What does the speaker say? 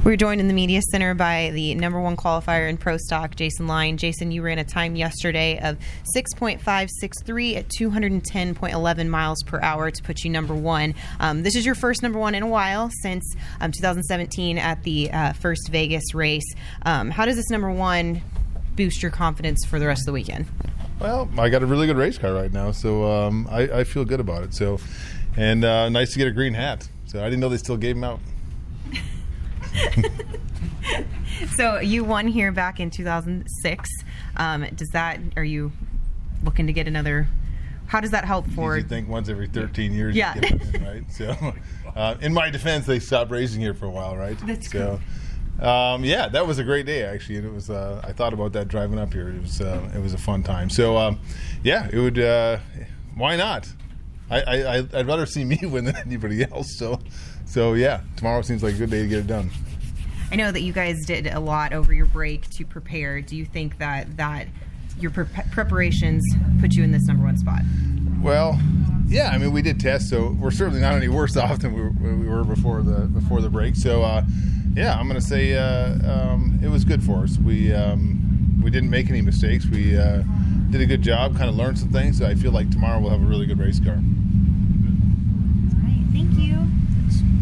We're joined in the media center by the number one qualifier in Pro Stock, Jason Line. Jason, you ran a time yesterday of 6.563 at 210.11 miles per hour to put you number one. This is your first number one in a while since 2017 at the first Vegas race. How does this number one boost your confidence for the rest of the weekend? Well, I got a really good race car right now, so I feel good about it. So, and nice to get a green hat. So I didn't know they still gave them out. So you won here back in 2006. Are you looking to get another? How does that help for? You think once every 13 years, yeah. You get one in, right? So, in my defense, they stopped racing here for a while, right? That's so. Yeah, that was a great day actually, and it was. I thought about that driving up here. It was a fun time. So, yeah, it would. Why not? I'd rather see me win than anybody else. So yeah, tomorrow seems like a good day to get it done. I know that you guys did a lot over your break to prepare. Do you think that your preparations put you in this number one spot? Well, yeah. I mean, we did test, so we're certainly not any worse off than we were before the break. So, yeah, I'm going to say it was good for us. We didn't make any mistakes. We did a good job, kind of learned some things. So I feel like tomorrow we'll have a really good race car. All right, thank you.